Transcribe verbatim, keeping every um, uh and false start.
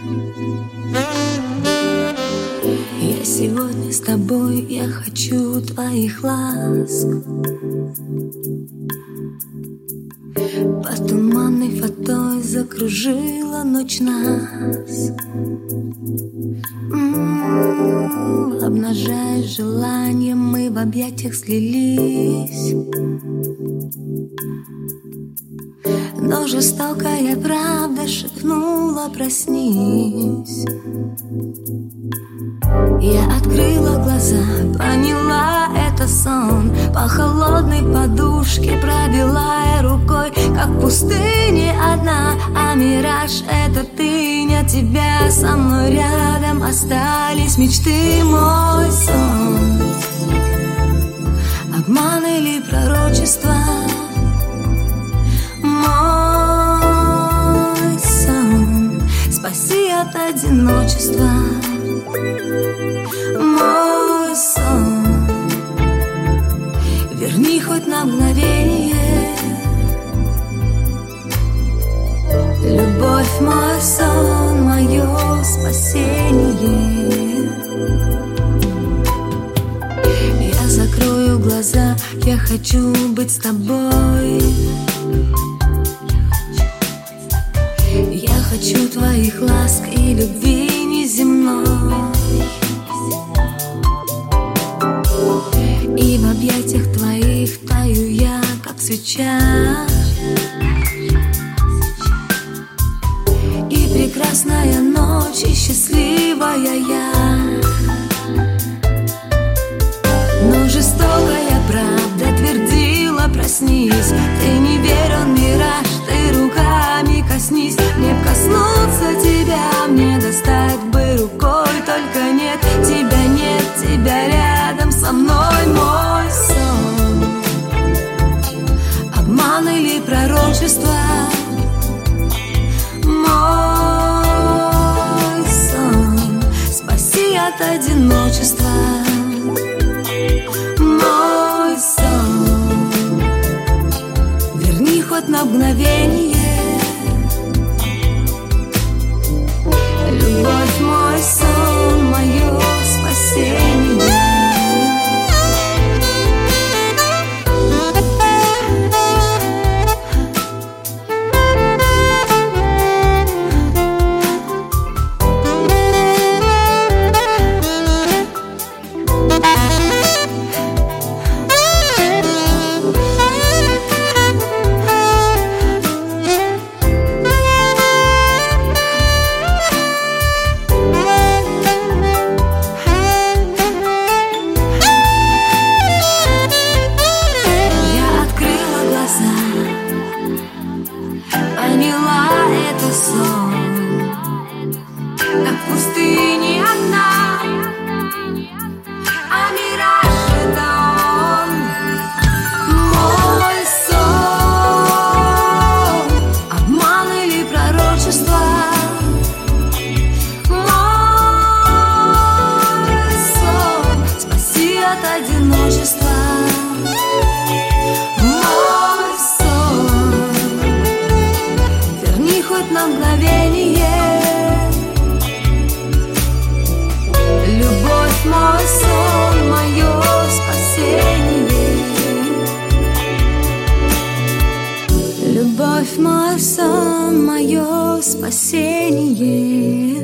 Я сегодня с тобой, я хочу твоих ласк. По туманной фатой закружила ночь нас. М-м-м, обнажая желание, мы в объятиях слились. Но жестокая правда шепнула: проснись. Я открыла глаза, поняла, это сон. По холодной подушке пробила я рукой, как в пустыне одна. А мираж — это ты, нет тебя со мной рядом. Остались мечты, мой сон. Обман или пророчество? Мой сон. Спаси от одиночества. Мой сон. Верни хоть на мгновение. Любовь, мой сон, мое спасение. Я закрою глаза, я хочу быть с тобой. Я хочу твоих ласк и любви неземной. И в объятиях твоих таю я, как свеча. И прекрасная ночь, и счастливая я. Но жестокая правда твердила: проснись. Ты не верь, он мираж, ты руками коснись. Мне б коснуться тебя, мне достать бы рукой. Только нет тебя, нет тебя рядом со мной, мой сон. Обман или пророчество? Мой сон. Спаси от одиночества. Мой сон. Верни хоть на мгновение. Любовь, мой сон, мое спасение. Поняла, это сон, как в пустыне одна. А мираж — это он, мой сон. Обман или пророчество? Мой сон. Спаси от одиночества. На мгновение. Любовь, мой сон, мое спасение. Любовь, мой сон, мое спасение.